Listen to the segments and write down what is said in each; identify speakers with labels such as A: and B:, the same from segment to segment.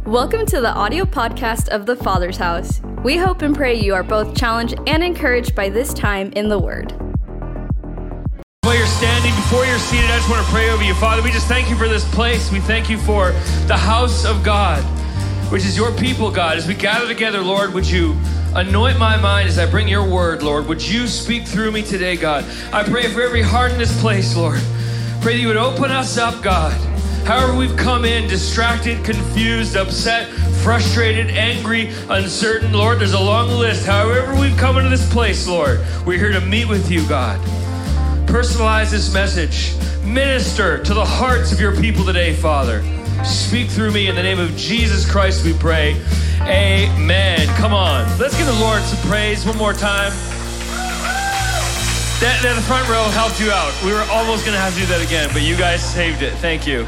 A: Welcome to the audio podcast of The Father's House. We hope and pray you are both challenged and encouraged by this time in the Word.
B: While you're standing, before you're seated, I just want to pray over you. Father, we just thank you for this place. We thank you for the house of God, which is your people, God. As we gather together, Lord, would you anoint my mind as I bring your word, Lord? Would you speak through me today, God? I pray for every heart in this place, Lord. Pray that you would open us up, God. However we've come in, distracted, confused, upset, frustrated, angry, uncertain, Lord, there's a long list. However we've come into this place, Lord, we're here to meet with you, God. Personalize this message. Minister to the hearts of your people today, Father. Speak through me in the name of Jesus Christ, we pray. Amen. Come on. Let's give the Lord some praise one more time. That the front row helped you out. We were almost going to have to do that again, but you guys saved it. Thank you.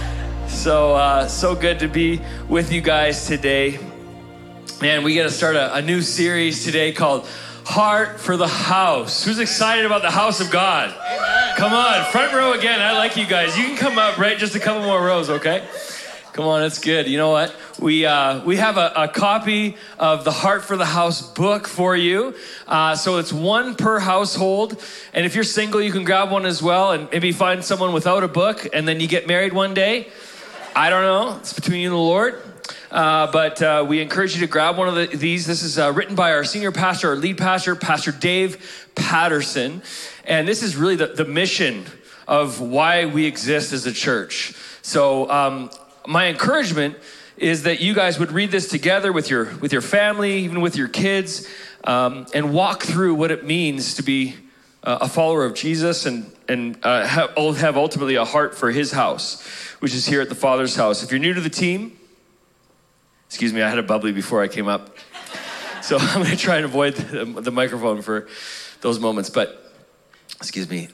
B: So good to be with you guys today. Man, we got to start a new series today called Heart for the House. Who's excited about the house of God? Amen. Come on, front row again. I like you guys. You can come up, right? Just a couple more rows, okay? Come on, it's good. You know what? We have a copy of the Heart for the House book for you. So it's one per household. And if you're single, you can grab one as well and maybe find someone without a book and then you get married one day. I don't know. It's between you and the Lord. But we encourage you to grab one of these. This is written by our senior pastor, our lead pastor, Pastor Dave Patterson. And this is really the mission of why we exist as a church. So my encouragement is that you guys would read this together with your family, even with your kids, and walk through what it means to be a follower of Jesus and have ultimately a heart for his house, which is here at the Father's House. If you're new to the team, excuse me, I had a bubbly before I came up. So I'm going to try and avoid the microphone for those moments, but excuse me.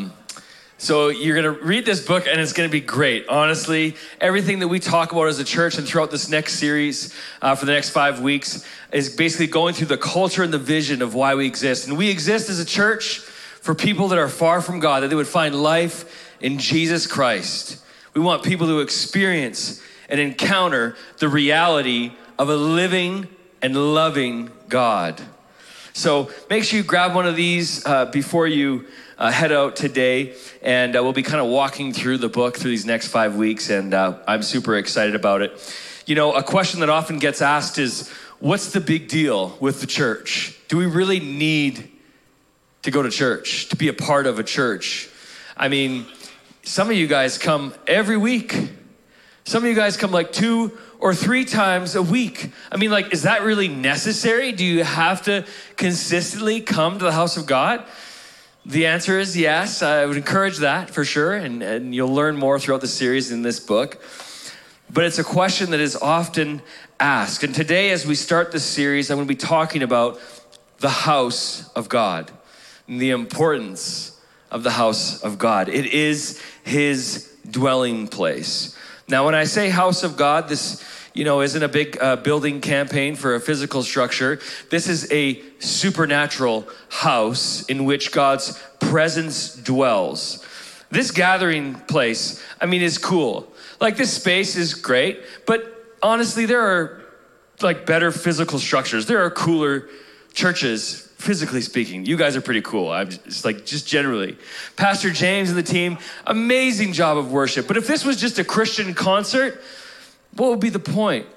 B: So you're going to read this book and it's going to be great. Honestly, everything that we talk about as a church and throughout this next series for the next 5 weeks is basically going through the culture and the vision of why we exist. And we exist as a church for people that are far from God, that they would find life in Jesus Christ. We want people to experience and encounter the reality of a living and loving God. So make sure you grab one of these before you head out today, and we'll be kind of walking through the book through these next 5 weeks, and I'm super excited about it. You know, a question that often gets asked is, what's the big deal with the church? Do we really need to go to church, to be a part of a church? I mean, some of you guys come every week. Some of you guys come like 2 or 3 times a week. I mean, like, is that really necessary? Do you have to consistently come to the house of God? The answer is yes. I would encourage that for sure. And you'll learn more throughout the series in this book. But it's a question that is often asked. And today, as we start this series, I'm going to be talking about the house of God and the importance of the house of God. It is his dwelling place. Now, when I say house of God, this, isn't a big building campaign for a physical structure. This is a supernatural house in which God's presence dwells. This gathering place, is cool. Like, this space is great, but honestly, there are better physical structures. There are cooler churches, physically speaking. You guys are pretty cool. I'm just generally. Pastor James and the team, amazing job of worship. But if this was just a Christian concert, what would be the point?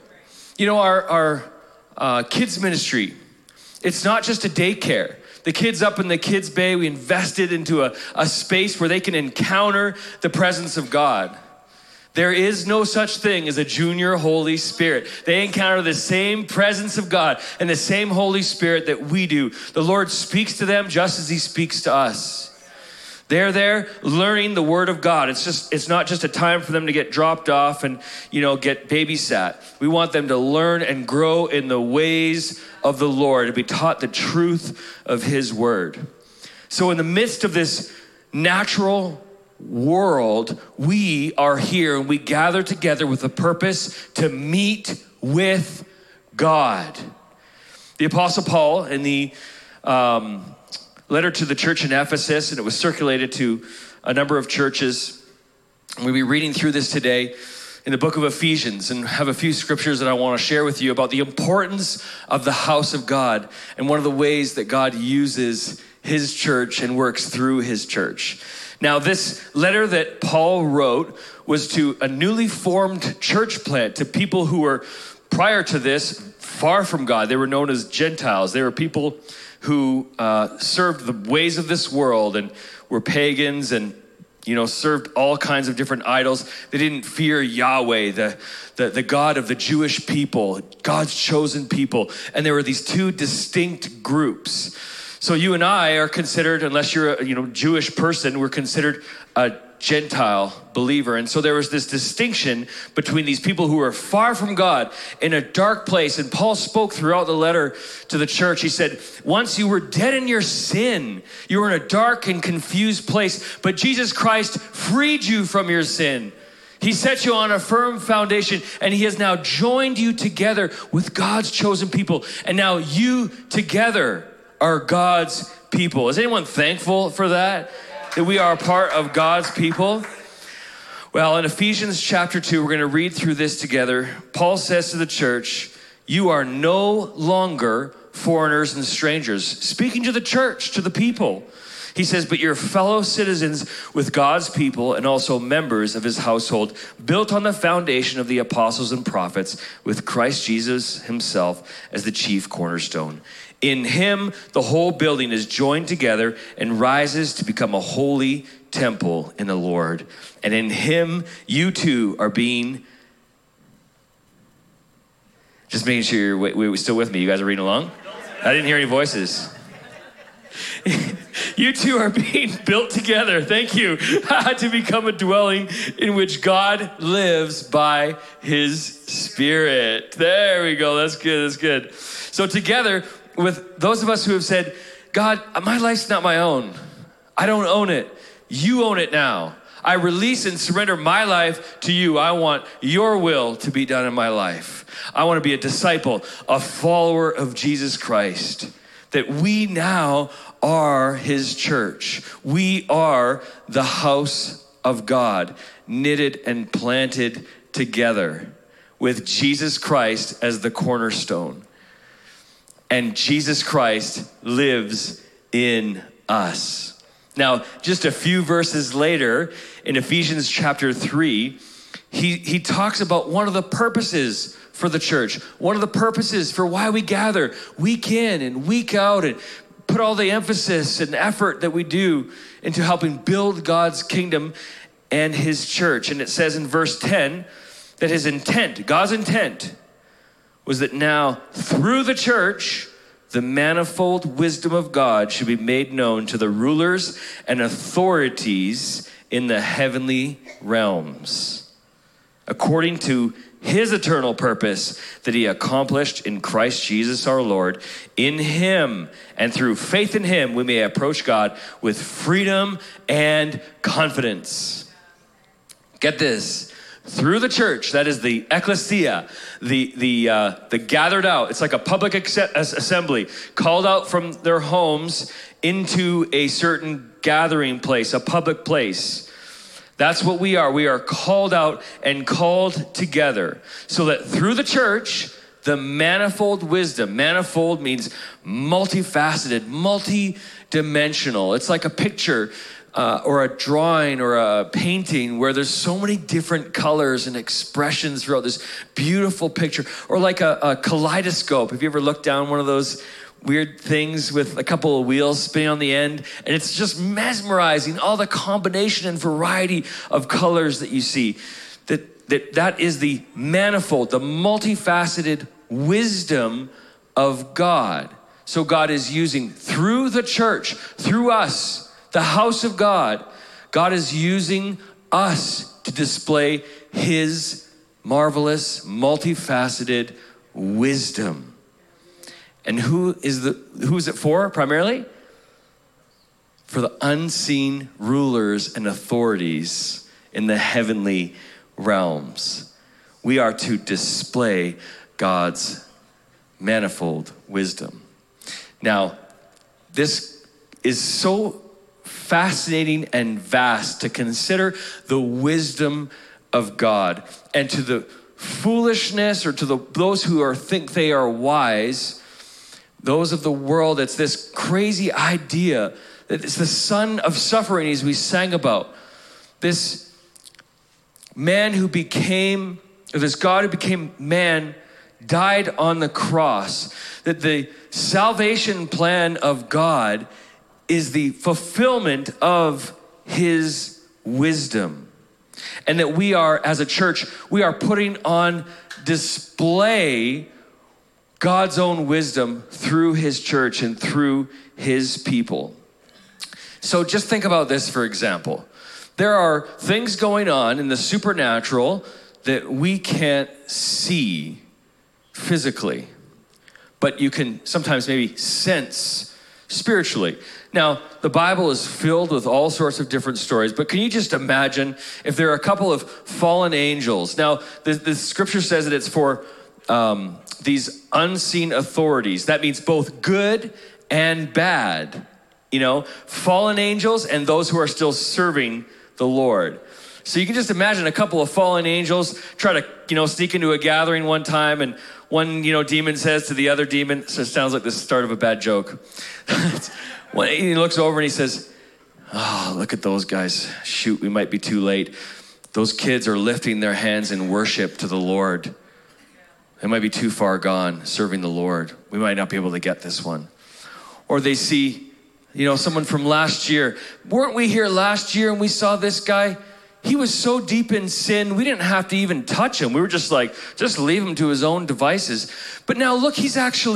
B: Our kids ministry, it's not just a daycare. The kids up in the kids bay, we invested into a space where they can encounter the presence of God. There is no such thing as a junior Holy Spirit. They encounter the same presence of God and the same Holy Spirit that we do. The Lord speaks to them just as he speaks to us. They're there learning the word of God. It's not just a time for them to get dropped off and, get babysat. We want them to learn and grow in the ways of the Lord and be taught the truth of his word. So in the midst of this natural world, we are here and we gather together with a purpose to meet with God. The Apostle Paul in the letter to the church in Ephesus, and it was circulated to a number of churches. We'll be reading through this today. in the book of Ephesians and have a few scriptures that I want to share with you about the importance of the house of God and one of the ways that God uses his church and works through his church. Now, this letter that Paul wrote was to a newly formed church plant, to people who were, prior to this, far from God. They were known as Gentiles. They were people who served the ways of this world and were pagans and served all kinds of different idols. They didn't fear Yahweh, the God of the Jewish people, God's chosen people. And there were these two distinct groups. So you and I are considered, unless you're a Jewish person, we're considered a Gentile believer. And so there was this distinction between these people who were far from God in a dark place. And Paul spoke throughout the letter to the church. He said, once you were dead in your sin, you were in a dark and confused place, but Jesus Christ freed you from your sin. He set you on a firm foundation, and he has now joined you together with God's chosen people. And now you together are God's people. Is anyone thankful for that? That we are a part of God's people? Well, in Ephesians chapter 2, we're going to read through this together. Paul says to the church, you are no longer foreigners and strangers. Speaking to the church, to the people. He says, but you're fellow citizens with God's people and also members of his household, built on the foundation of the apostles and prophets, with Christ Jesus himself as the chief cornerstone. In him, the whole building is joined together and rises to become a holy temple in the Lord. And in him, you too are being... Just making sure you're still with me. You guys are reading along? I didn't hear any voices. You two are being built together, thank you, to become a dwelling in which God lives by his Spirit. There we go. That's good. That's good. So together with those of us who have said, God, my life's not my own. I don't own it. You own it now. I release and surrender my life to you. I want your will to be done in my life. I want to be a disciple, a follower of Jesus Christ. That we now are his church. We are the house of God, knitted and planted together with Jesus Christ as the cornerstone. And Jesus Christ lives in us. Now, just a few verses later, in Ephesians chapter 3, he talks about one of the purposes for the church, one of the purposes for why we gather week in and week out and put all the emphasis and effort that we do into helping build God's kingdom and his church. And it says in verse 10 that his intent, God's intent, was that now through the church, the manifold wisdom of God should be made known to the rulers and authorities in the heavenly realms, according to his eternal purpose that he accomplished in Christ Jesus our Lord. In him and through faith in him, we may approach God with freedom and confidence. Get this. Through the church, that is the ecclesia, the gathered out. It's like a public assembly called out from their homes into a certain gathering place, a public place. That's what we are. We are called out and called together so that through the church, the manifold wisdom, manifold means multifaceted, multi-dimensional. It's like a picture or a drawing or a painting where there's so many different colors and expressions throughout this beautiful picture. Or like a kaleidoscope. Have you ever looked down one of those weird things with a couple of wheels spinning on the end? And it's just mesmerizing, all the combination and variety of colors that you see. That is the manifold, the multifaceted wisdom of God. So God is using through the church, through us, the house of God, God is using us to display his marvelous, multifaceted wisdom. And who is it for primarily? For the unseen rulers and authorities in the heavenly realms. We are to display God's manifold wisdom. Now, this is so fascinating and vast to consider the wisdom of God. And to the foolishness, or to those who think they are wise, those of the world, it's this crazy idea that it's the son of suffering, as we sang about. This man who became, or this God who became man, died on the cross. That the salvation plan of God is the fulfillment of his wisdom. And that we are, as a church, we are putting on display God's own wisdom through his church and through his people. So just think about this, for example. There are things going on in the supernatural that we can't see physically, but you can sometimes maybe sense spiritually. Now, the Bible is filled with all sorts of different stories, but can you just imagine if there are a couple of fallen angels? Now, the scripture says that it's for these unseen authorities. That means both good and bad, fallen angels and those who are still serving the Lord. So you can just imagine a couple of fallen angels try to, sneak into a gathering one time, and one, demon says to the other demon, so it sounds like the start of a bad joke. He looks over and he says, "Oh, look at those guys. Shoot, we might be too late. Those kids are lifting their hands in worship to the Lord. They might be too far gone serving the Lord. We might not be able to get this one." Or they see, someone from last year. "Weren't we here last year and we saw this guy? He was so deep in sin, we didn't have to even touch him. We were just leave him to his own devices. But now look, he's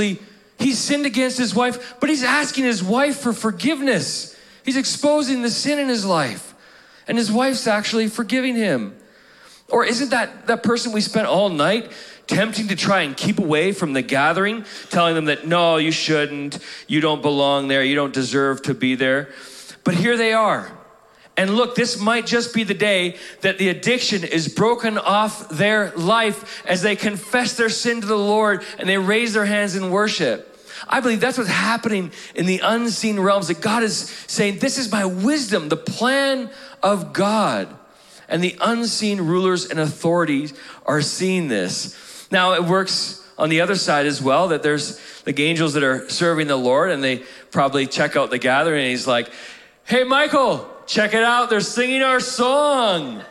B: sinned against his wife, but he's asking his wife for forgiveness. He's exposing the sin in his life, and his wife's actually forgiving him." Or isn't that person we spent all night tempting to try and keep away from the gathering, telling them that, "No, you shouldn't, you don't belong there, you don't deserve to be there." But here they are. And look, this might just be the day that the addiction is broken off their life as they confess their sin to the Lord and they raise their hands in worship. I believe that's what's happening in the unseen realms, that God is saying, "This is my wisdom, the plan of God." And the unseen rulers and authorities are seeing this. Now, it works on the other side as well, that there's the angels that are serving the Lord, and they probably check out the gathering, and he's like, "Hey, Michael, check it out. They're singing our song.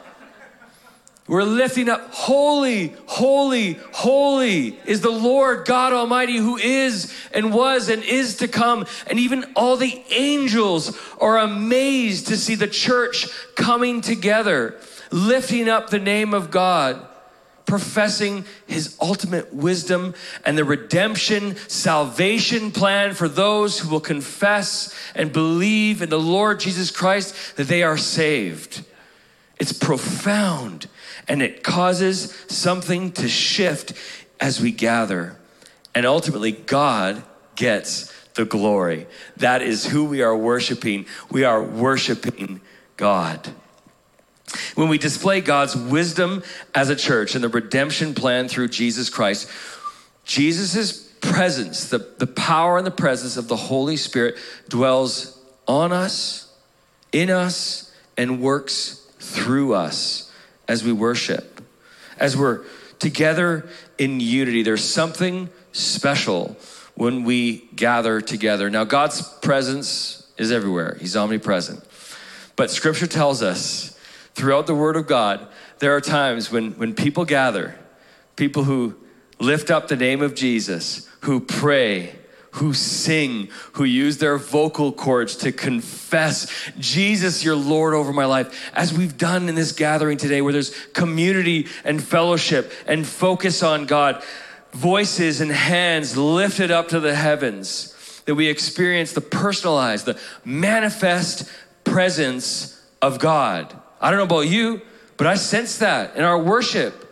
B: We're lifting up, holy, holy, holy is the Lord God Almighty, who is and was and is to come." And even all the angels are amazed to see the church coming together, lifting up the name of God, professing his ultimate wisdom and the redemption, salvation plan for those who will confess and believe in the Lord Jesus Christ, that they are saved. It's profound, and it causes something to shift as we gather. And ultimately, God gets the glory. That is who we are worshiping. We are worshiping God. When we display God's wisdom as a church and the redemption plan through Jesus Christ, Jesus' presence, the power and the presence of the Holy Spirit dwells on us, in us, and works through us as we worship. As we're together in unity, there's something special when we gather together. Now, God's presence is everywhere. He's omnipresent. But Scripture tells us throughout the Word of God, there are times when people gather, people who lift up the name of Jesus, who pray, who sing, who use their vocal cords to confess, "Jesus, you're Lord over my life," as we've done in this gathering today, where there's community and fellowship and focus on God, voices and hands lifted up to the heavens, that we experience the personalized, the manifest presence of God. I don't know about you, but I sense that in our worship.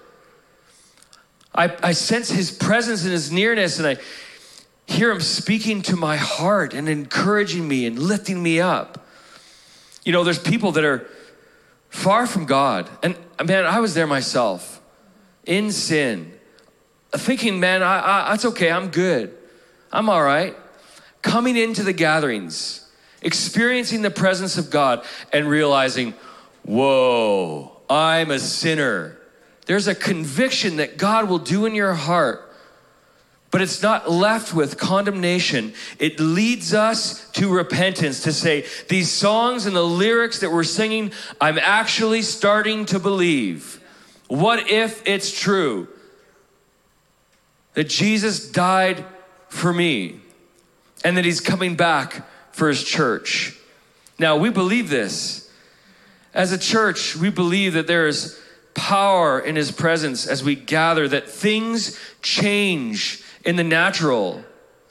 B: I sense his presence and his nearness, and I hear him speaking to my heart and encouraging me and lifting me up. There's people that are far from God. And man, I was there myself, in sin, thinking, man, it's okay, I'm good. I'm all right. Coming into the gatherings, experiencing the presence of God and realizing, whoa, I'm a sinner. There's a conviction that God will do in your heart, but it's not left with condemnation. It leads us to repentance, to say, these songs and the lyrics that we're singing, I'm actually starting to believe. What if it's true that Jesus died for me and that he's coming back for his church? Now, we believe this. As a church, we believe that there is power in his presence as we gather, that things change in the natural.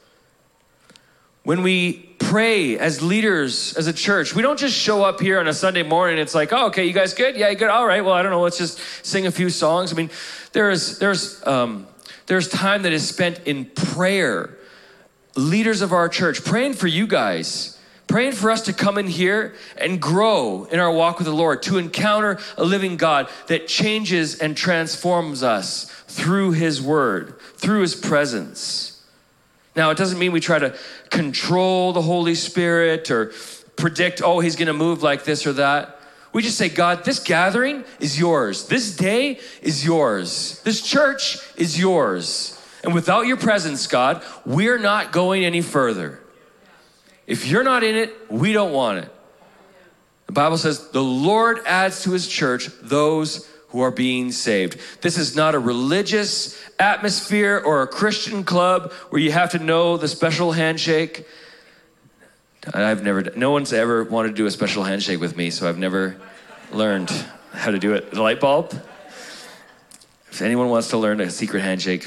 B: When we pray as leaders, as a church, we don't just show up here on a Sunday morning. It's like, oh, okay, you guys good? Yeah, you good? All right, well, I don't know, let's just sing a few songs. I mean, there's time that is spent in prayer. Leaders of our church, praying for you guys, praying for us to come in here and grow in our walk with the Lord, to encounter a living God that changes and transforms us through his word, through his presence. Now, it doesn't mean we try to control the Holy Spirit or predict, oh, he's gonna move like this or that. We just say, God, this gathering is yours. This day is yours. This church is yours. And without your presence, God, we're not going any further. If you're not in it, we don't want it. The Bible says the Lord adds to his church those who are being saved. This is not a religious atmosphere or a Christian club where you have to know the special handshake. No one's ever wanted to do a special handshake with me, so I've never learned how to do it. The light bulb? If anyone wants to learn a secret handshake,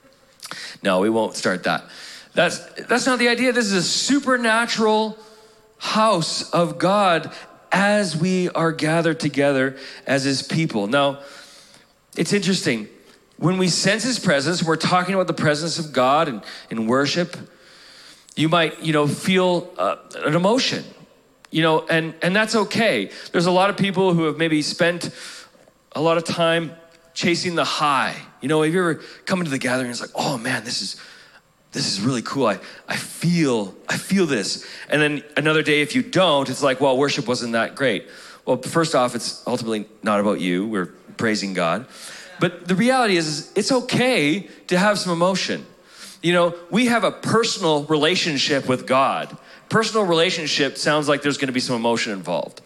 B: no, we won't start that. That's not the idea. This is a supernatural house of God as we are gathered together as his people. Now, it's interesting. When we sense his presence, we're talking about the presence of God and in worship. You might, feel an emotion, and that's okay. There's a lot of people who have maybe spent a lot of time chasing the high. Have you ever come into the gathering and it's like, oh man, this is really cool. I feel this. And then another day, if you don't, it's like, well, worship wasn't that great. Well, first off, it's ultimately not about you. We're praising God. But the reality is it's okay to have some emotion. We have a personal relationship with God. Personal relationship sounds like there's going to be some emotion involved.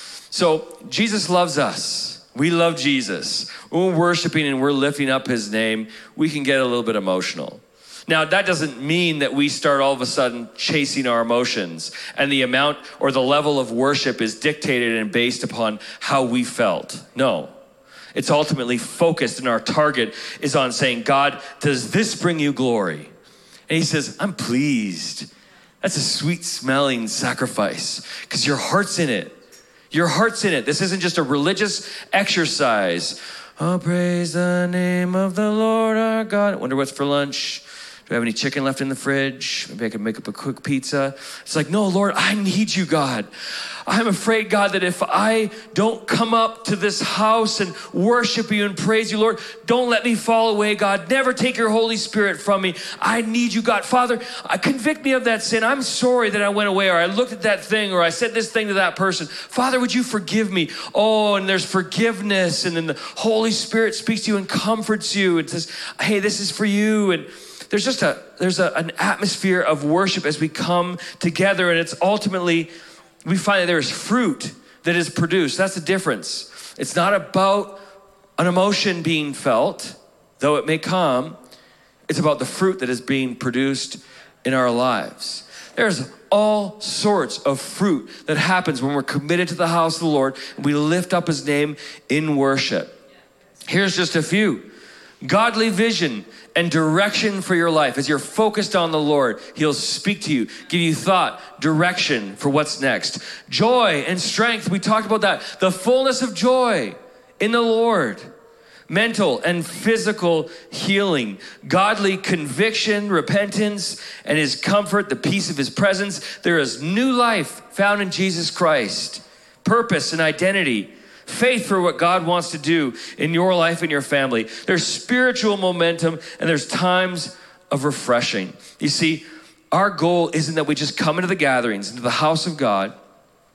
B: So Jesus loves us. We love Jesus. When we're worshiping and we're lifting up his name, we can get a little bit emotional. Now, that doesn't mean that we start all of a sudden chasing our emotions, and the amount or the level of worship is dictated and based upon how we felt. No. It's ultimately focused, and our target is on saying, God, does this bring you glory? And he says, I'm pleased. That's a sweet smelling sacrifice because your heart's in it. Your heart's in it. This isn't just a religious exercise. Oh, praise the name of the Lord our God. I wonder what's for lunch. Do I have any chicken left in the fridge? Maybe I could make up a quick pizza. It's like, no, Lord, I need you, God. I'm afraid, God, that if I don't come up to this house and worship you and praise you, Lord, don't let me fall away, God. Never take your Holy Spirit from me. I need you, God. Father, convict me of that sin. I'm sorry that I went away, or I looked at that thing, or I said this thing to that person. Father, would you forgive me? Oh, and there's forgiveness, and then the Holy Spirit speaks to you and comforts you and says, hey, this is for you. And there's an atmosphere of worship as we come together, and it's ultimately, we find that there is fruit that is produced. That's the difference. It's not about an emotion being felt, though it may come. It's about the fruit that is being produced in our lives. There's all sorts of fruit that happens when we're committed to the house of the Lord and we lift up his name in worship. Here's just a few. Godly vision and direction for your life. As you're focused on the Lord, he'll speak to you, give you thought, direction for what's next. Joy and strength, we talked about that. The fullness of joy in the Lord. Mental and physical healing. Godly conviction, repentance, and his comfort, the peace of his presence. There is new life found in Jesus Christ. Purpose and identity. Faith for what God wants to do in your life and your family. There's spiritual momentum, and there's times of refreshing. You see, our goal isn't that we just come into the gatherings, into the house of God,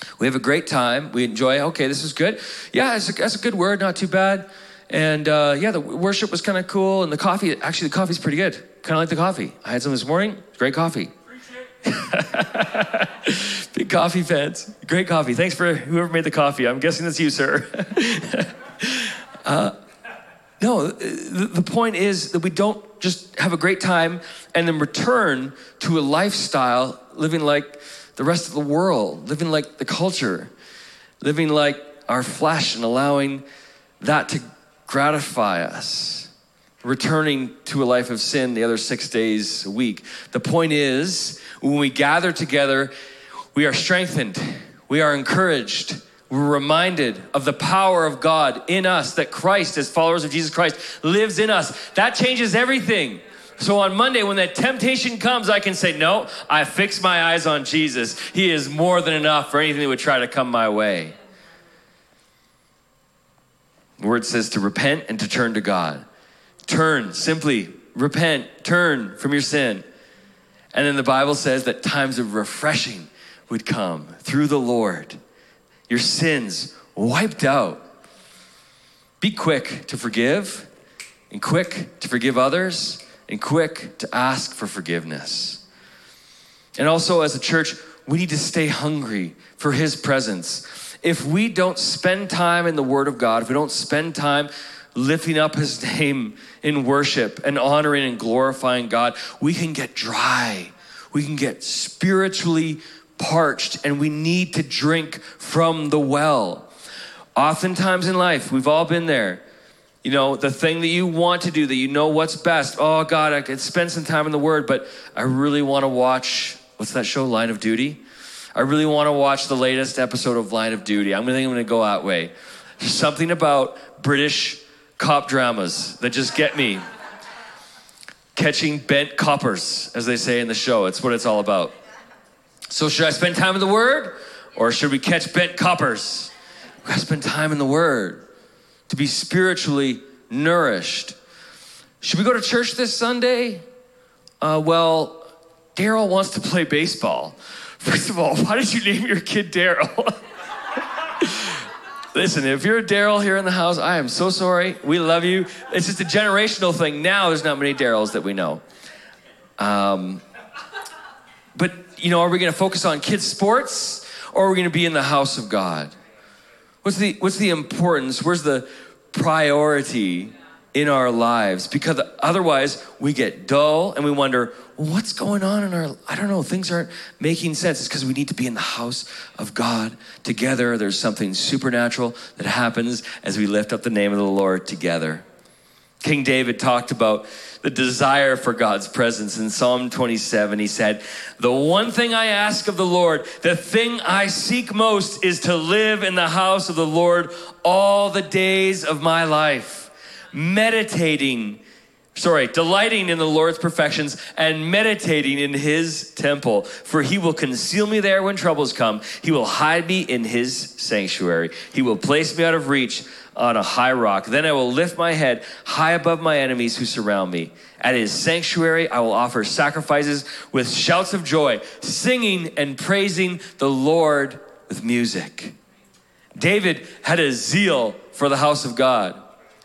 B: We have a great time. We enjoy, okay, this is good. Yeah, that's a good word, not too bad. And yeah, the worship was kind of cool. And the coffee's pretty good. Kind of like the coffee. I had some this morning. Great coffee. Big coffee fans. Great coffee. Thanks for whoever made the coffee. I'm guessing that's you, sir. No, the point is that we don't just have a great time and then return to a lifestyle living like the rest of the world, living like the culture, living like our flesh and allowing that to gratify us, returning to a life of sin the other 6 days a week. The point is, when we gather together, we are strengthened, we are encouraged, we're reminded of the power of God in us, that Christ, as followers of Jesus Christ, lives in us. That changes everything. So on Monday, when that temptation comes, I can say, no, I fix my eyes on Jesus. He is more than enough for anything that would try to come my way. The word says to repent and to turn to God. Turn, simply repent, turn from your sin. And then the Bible says that times of refreshing would come through the Lord. Your sins wiped out. Be quick to forgive, and quick to forgive others, and quick to ask for forgiveness. And also as a church, we need to stay hungry for his presence. If we don't spend time in the Word of God, if we don't spend time lifting up his name in worship and honoring and glorifying God, we can get dry. We can get spiritually parched, and we need to drink from the well. Oftentimes in life, we've all been there. You know, the thing that you want to do, that you know what's best. Oh God, I could spend some time in the Word, but I really want to watch, what's that show, Line of Duty? I really want to watch the latest episode of Line of Duty. I'm going to go that way. There's something about British cop dramas that just get me. Catching bent coppers, as they say in the show. It's what it's all about. So should I spend time in the Word, or should we catch bent coppers? We gotta spend time in the Word to be spiritually nourished. Should we go to church this Sunday? Well, Daryl wants to play baseball. First of all, why did you name your kid Daryl? Listen, if you're a Daryl here in the house, I am so sorry. We love you. It's just a generational thing. Now there's not many Daryls that we know. But, you know, are we going to focus on kids' sports, or are we going to be in the house of God? What's the importance? Where's the priority in our lives? Because otherwise we get dull and we wonder, well, what's going on in our, I don't know, things aren't making sense. It's because we need to be in the house of God together. There's something supernatural that happens as we lift up the name of the Lord together. King David talked about the desire for God's presence. In Psalm 27, he said, the one thing I ask of the Lord, the thing I seek most, is to live in the house of the Lord all the days of my life, delighting in the Lord's perfections and meditating in his temple. For he will conceal me there when troubles come. He will hide me in his sanctuary. He will place me out of reach on a high rock. Then I will lift my head high above my enemies who surround me. At his sanctuary, I will offer sacrifices with shouts of joy, singing and praising the Lord with music. David had a zeal for the house of God.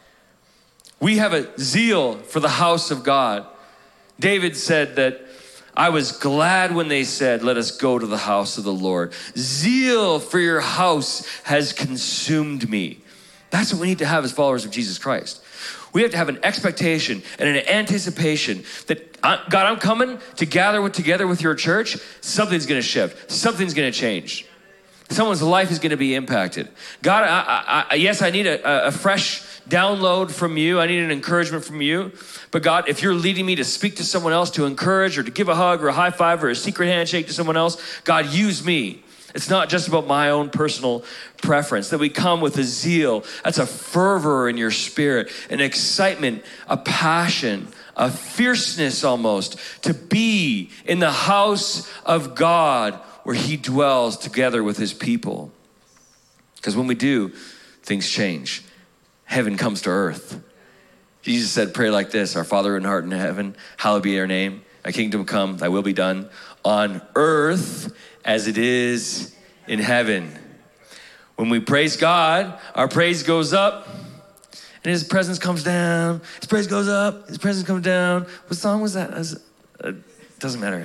B: We have a zeal for the house of God. David said that, I was glad when they said, let us go to the house of the Lord. Zeal for your house has consumed me. That's what we need to have as followers of Jesus Christ. We have to have an expectation and an anticipation that, God, I'm coming to gather together with your church. Something's going to shift. Something's going to change. Someone's life is going to be impacted. God, yes, I need a fresh download from you. I need an encouragement from you. But God, if you're leading me to speak to someone else, to encourage or to give a hug or a high five or a secret handshake to someone else, God, use me. It's not just about my own personal preference, that we come with a zeal. That's a fervor in your spirit, an excitement, a passion, a fierceness almost, to be in the house of God where he dwells together with his people. Because when we do, things change. Heaven comes to earth. Jesus said, pray like this, our Father in heart in heaven, hallowed be your name. Thy kingdom come, thy will be done on earth as it is in heaven. When we praise God, our praise goes up and his presence comes down. His praise goes up, his presence comes down. What song was that? Doesn't matter.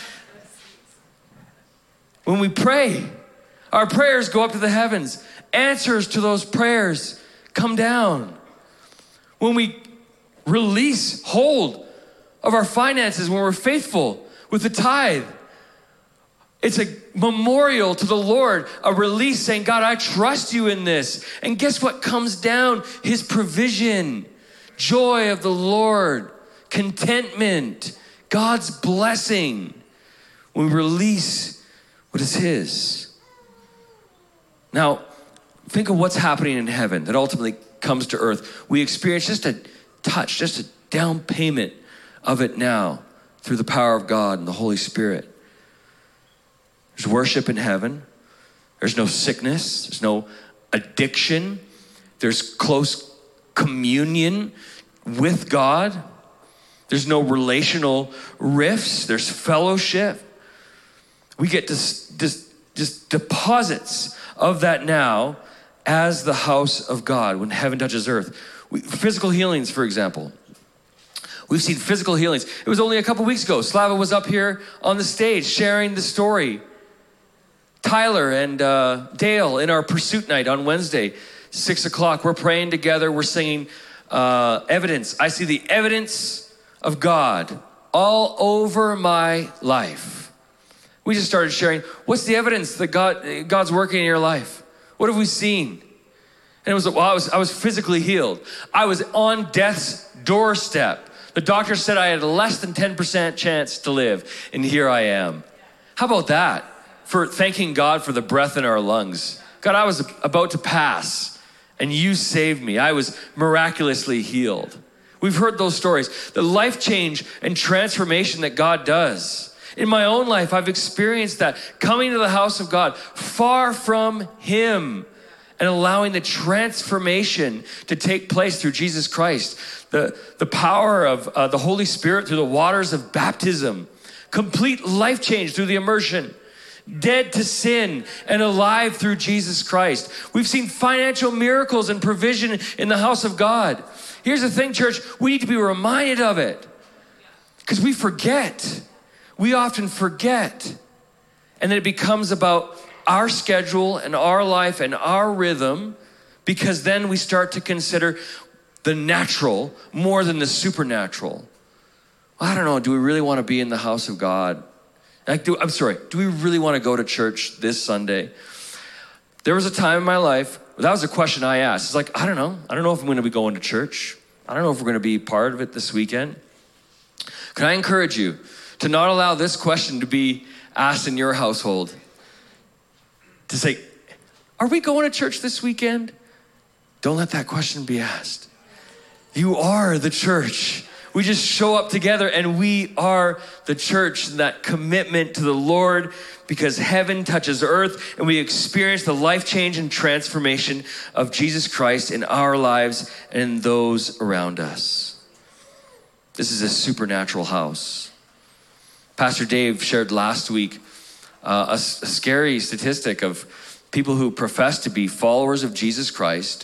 B: When we pray, our prayers go up to the heavens. Answers to those prayers come down. When we release hold of our finances, when we're faithful with the tithe, it's a memorial to the Lord, a release saying, God, I trust you in this. And guess what comes down? His provision, joy of the Lord, contentment, God's blessing. When we release what is his. Now, think of what's happening in heaven that ultimately comes to earth. We experience just a touch, just a down payment of it now through the power of God and the Holy Spirit. There's worship in heaven. There's no sickness. There's no addiction. There's close communion with God. There's no relational rifts. There's fellowship. We get just deposits of that now as the house of God when heaven touches earth. Physical healings, for example. We've seen physical healings. It was only a couple weeks ago. Slava was up here on the stage sharing the story. Tyler and Dale in our Pursuit Night on Wednesday, 6 o'clock. We're praying together. We're singing evidence. I see the evidence of God all over my life. We just started sharing, what's the evidence that God's working in your life? What have we seen? And it was, well, I was physically healed. I was on death's doorstep. The doctor said I had a less than 10% chance to live, and here I am. How about that? For thanking God for the breath in our lungs. God, I was about to pass, and you saved me. I was miraculously healed. We've heard those stories. The life change and transformation that God does. In my own life, I've experienced that. Coming to the house of God, far from him, and allowing the transformation to take place through Jesus Christ. The power of the Holy Spirit through the waters of baptism. Complete life change through the immersion. Dead to sin and alive through Jesus Christ. We've seen financial miracles and provision in the house of God. Here's the thing, church, we need to be reminded of it because we forget. We often forget. And then it becomes about our schedule and our life and our rhythm because then we start to consider the natural more than the supernatural. I don't know, do we really want to be in the house of God? Do we really want to go to church this Sunday? There was a time in my life, that was a question I asked. It's like, I don't know if I'm going to be going to church. I don't know if we're going to be part of it this weekend. Can I encourage you to not allow this question to be asked in your household? To say, are we going to church this weekend? Don't let that question be asked. You are the church. We just show up together and we are the church, that commitment to the Lord because heaven touches earth and we experience the life change and transformation of Jesus Christ in our lives and in those around us. This is a supernatural house. Pastor Dave shared last week a scary statistic of people who profess to be followers of Jesus Christ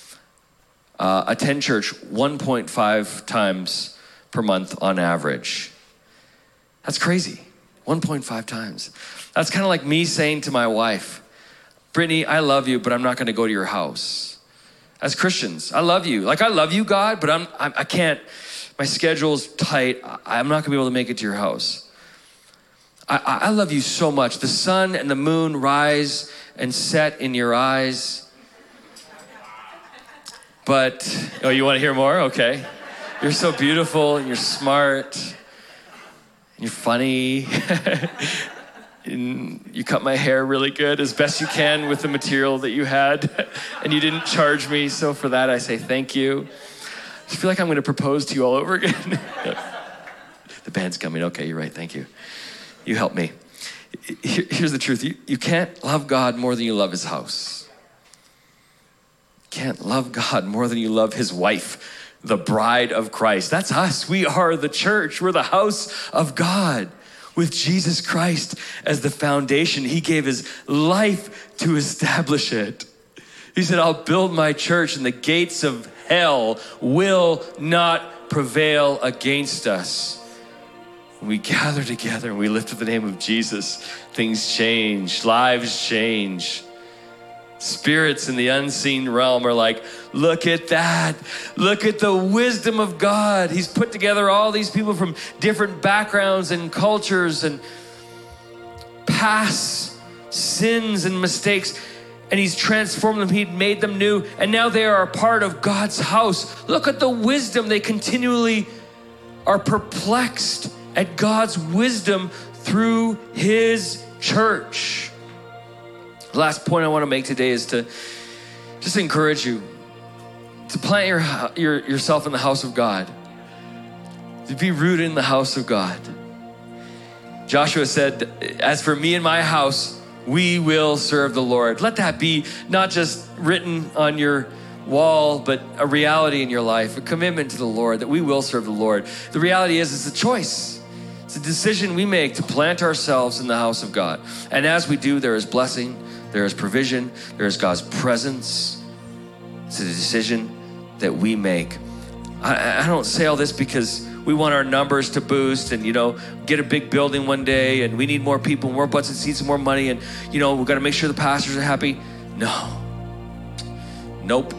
B: attend church 1.5 times per month on average. That's crazy. 1.5 times. That's kind of like me saying to my wife, Brittany, I love you, but I'm not going to go to your house. As Christians, I love you. Like I love you, God, but I can't. My schedule's tight. I'm not going to be able to make it to your house. I love you so much. The sun and the moon rise and set in your eyes. But, oh, you want to hear more? Okay. You're so beautiful and you're smart and you're funny. And you cut my hair really good as best you can with the material that you had and you didn't charge me. So for that, I say thank you. I just feel like I'm going to propose to you all over again. The band's coming. Okay, you're right. Thank you. You help me. Here's the truth. You can't love God more than you love his house. You can't love God more than you love his wife, the bride of Christ. That's us. We are the church. We're the house of God. with Jesus Christ as the foundation. He gave his life to establish it. He said, I'll build my church and the gates of hell will not prevail against us. When we gather together and we lift up the name of Jesus, things change, lives change. Spirits in the unseen realm are like, look at that. Look at the wisdom of God. He's put together all these people from different backgrounds and cultures and past sins and mistakes, and he's transformed them. He'd made them new, and now they are a part of God's house. Look at the wisdom. They continually are perplexed at God's wisdom through his church. The last point I want to make today is to just encourage you to plant yourself in the house of God, to be rooted in the house of God. Joshua said, as for me and my house, we will serve the Lord. Let that be not just written on your wall, but a reality in your life, a commitment to the Lord that we will serve the Lord. The reality is it's a choice. It's a decision we make to plant ourselves in the house of God. And as we do, there is blessing, there is provision, there is God's presence. It's a decision that we make. I don't say all this because we want our numbers to boost and, get a big building one day and we need more people, more butts and seats and more money and, we've got to make sure the pastors are happy. No. Nope.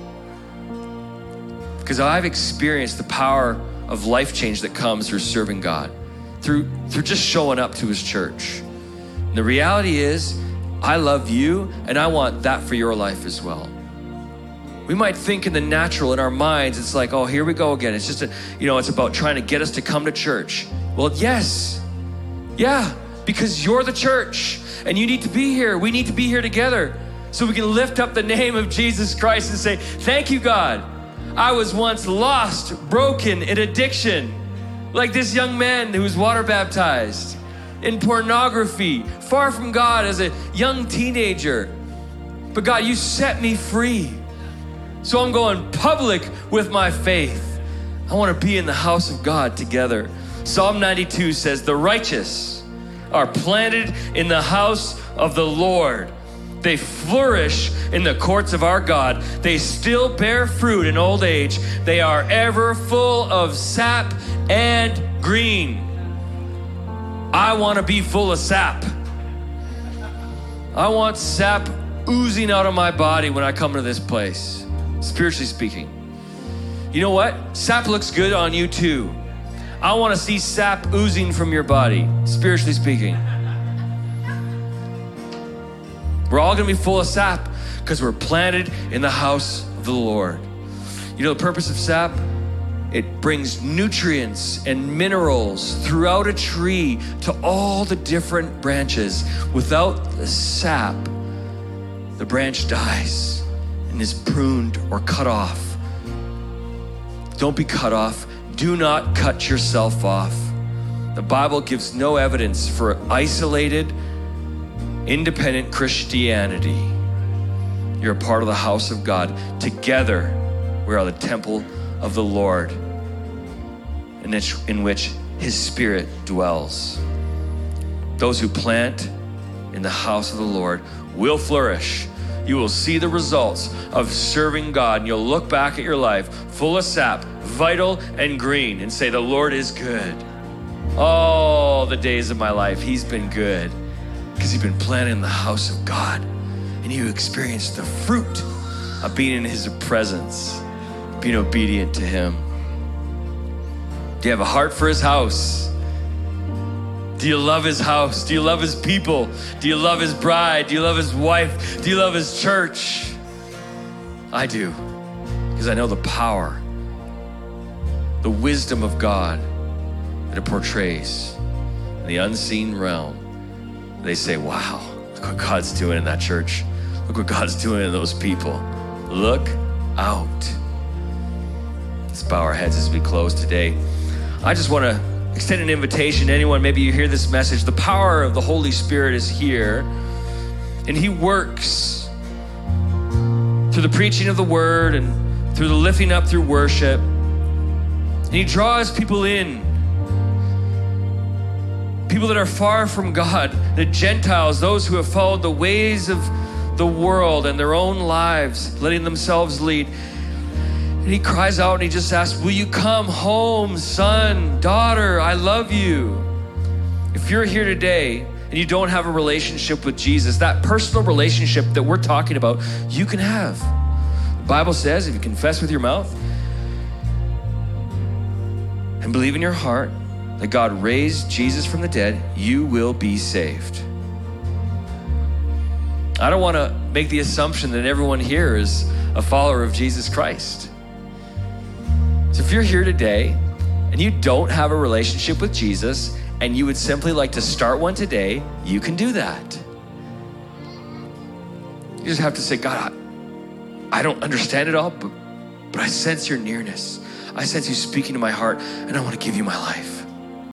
B: Because I've experienced the power of life change that comes through serving God, through just showing up to his church. And the reality is, I love you and I want that for your life as well. We might think in the natural, in our minds, it's like, oh, here we go again. It's just, it's about trying to get us to come to church. Well, yes. Yeah, because you're the church and you need to be here. We need to be here together so we can lift up the name of Jesus Christ and say, thank you, God. I was once lost, broken in addiction, like this young man who was water baptized, in pornography, far from God as a young teenager. But God, you set me free. So I'm going public with my faith. I want to be in the house of God together. Psalm 92 says, the righteous are planted in the house of the Lord. They flourish in the courts of our God. They still bear fruit in old age. They are ever full of sap and green. I want to be full of sap. I want sap oozing out of my body when I come to this place. Spiritually speaking. You know what? Sap looks good on you too. I want to see sap oozing from your body, spiritually speaking. We're all going to be full of sap because we're planted in the house of the Lord. You know the purpose of sap? It brings nutrients and minerals throughout a tree to all the different branches. Without the sap, the branch dies and is pruned or cut off. Don't be cut off. Do not cut yourself off. The Bible gives no evidence for isolated, independent Christianity. You're a part of the house of God. Together, we are the temple of the Lord, in which his Spirit dwells. Those who plant in the house of the Lord will flourish. You will see the results of serving God, and you'll look back at your life full of sap, vital and green, and say, the Lord is good. All the days of my life, he's been good because you've been planted in the house of God, and you experienced the fruit of being in his presence, being obedient to him. Do you have a heart for his house? Do you love his house? Do you love his people? Do you love his bride? Do you love his wife? Do you love his church? I do, because I know the power, the wisdom of God that it portrays in the unseen realm. They say, wow, look what God's doing in that church. Look what God's doing in those people. Look out. Let's bow our heads as we close today. I just want to extend an invitation to anyone. Maybe you hear this message. The power of the Holy Spirit is here, and he works through the preaching of the word and through the lifting up through worship. And he draws people in. people that are far from God, the Gentiles, those who have followed the ways of the world and their own lives, letting themselves lead. And he cries out and he just asks, will you come home, son, daughter, I love you. If you're here today and you don't have a relationship with Jesus, that personal relationship that we're talking about, you can have. The Bible says if you confess with your mouth and believe in your heart that God raised Jesus from the dead, you will be saved. I don't want to make the assumption that everyone here is a follower of Jesus Christ. So if you're here today and you don't have a relationship with Jesus and you would simply like to start one today, you can do that. You just have to say, God, I don't understand it all, but I sense your nearness. I sense you speaking to my heart, and I want to give you my life.